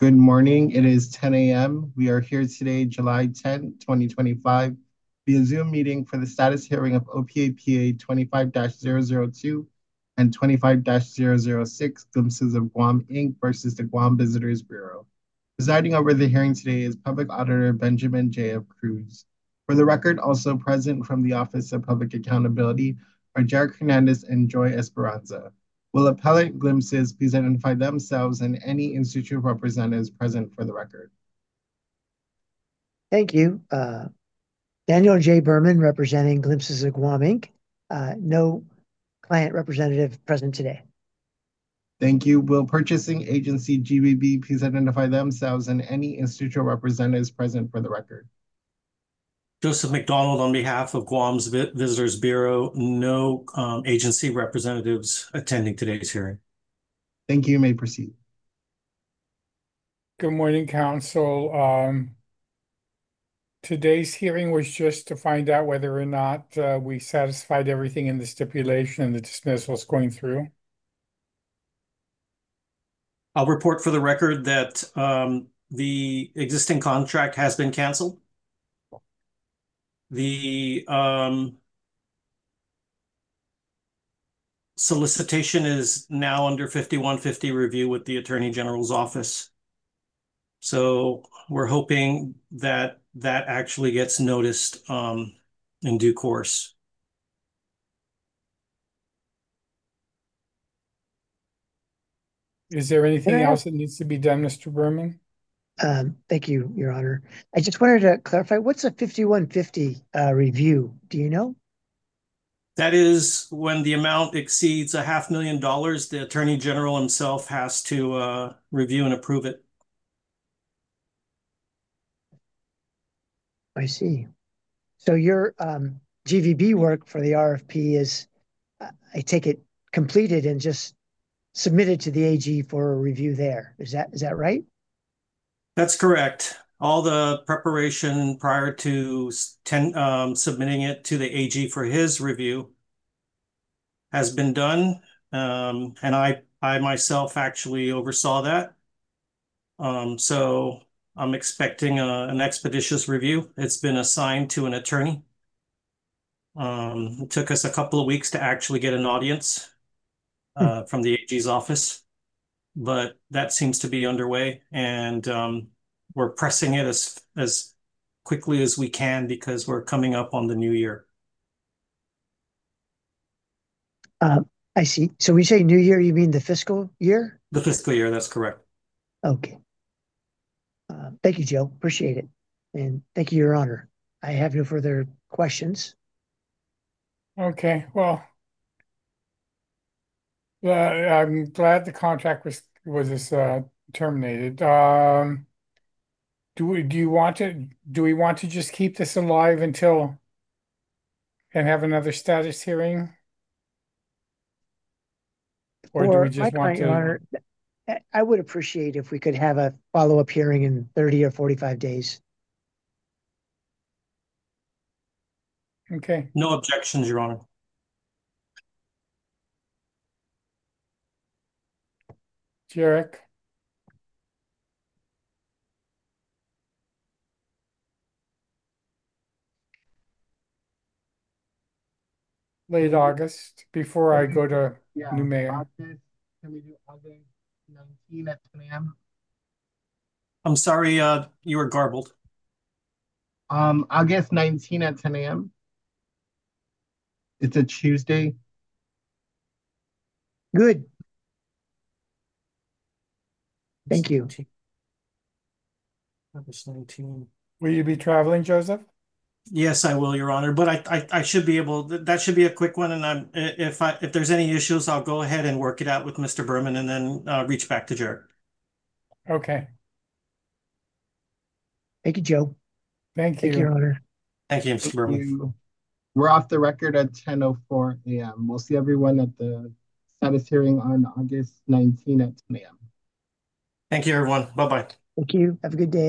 Good morning. It is 10 a.m. We are here today, July 10th, 2025, via Zoom meeting for the status hearing of OPAPA 25-002 and 25-006, Glimpses of Guam, Inc. versus the Guam Visitors Bureau. Presiding over the hearing today is Public Auditor Benjamin J.F. Cruz. For the record, also present from the Office of Public Accountability are Jarek Hernandez and Joy Esperanza. Will appellant glimpses please identify themselves and any institute representatives present for the record? Thank you. Daniel J. Berman, representing Glimpses of Guam, Inc. No client representative present today. Thank you. Will purchasing agency GBB please identify themselves and any institutional representatives present for the record? Joseph McDonald on behalf of Guam's Visitors Bureau. No agency representatives attending today's hearing. Thank you. You may proceed. Good morning, Council. Today's hearing was just to find out whether or not we satisfied everything in the stipulation and the dismissal is going through. I'll report for the record that the existing contract has been canceled. The solicitation is now under 5150 review with the Attorney General's office. So we're hoping that that actually gets noticed in due course. Is there anything else that needs to be done, Mr. Berman? Thank you, Your Honor. I just wanted to clarify, what's a 5150 review? Do you know? That is when the amount exceeds $500,000, the Attorney General himself has to review and approve it. I see. So your GVB work for the RFP is, I take it, completed and just submitted to the AG for a review there. Is that right? That's correct. All the preparation prior to submitting it to the AG for his review has been done, and I myself actually oversaw that. So I'm expecting an expeditious review. It's been assigned to an attorney. It took us a couple of weeks to actually get an audience from the AG's office, but that seems to be underway, and we're pressing it as quickly as we can because we're coming up on the new year. I see. So we say new year, you mean the fiscal year? The fiscal year, that's correct. Okay. Thank you, Joe. Appreciate it. And thank you, Your Honor. I have no further questions. Okay, well, I'm glad the contract was terminated. Do we want to just keep this alive until and have another status hearing? Or do we just want Your Honor, I would appreciate if we could have a follow-up hearing in 30 or 45 days. Okay. No objections, Your Honor. Jarek? Late August, before I go to new mayor. August, can we do August 19 at 10 a.m.? I'm sorry, you were garbled. August 19 at 10 a.m. It's a Tuesday. Good. Thank you. August 19. Will you be traveling, Joseph? Yes, I will, Your Honor. But I should be able. That should be a quick one. And if there's any issues, I'll go ahead and work it out with Mr. Berman and then reach back to Jared. Okay. Thank you, Joe. Thank you, Your Honor. Thank you, Mr. Berman. We're off the record at 10:04 a.m. We'll see everyone at the status hearing on August 19 at 10 a.m. Thank you, everyone. Bye-bye. Thank you. Have a good day.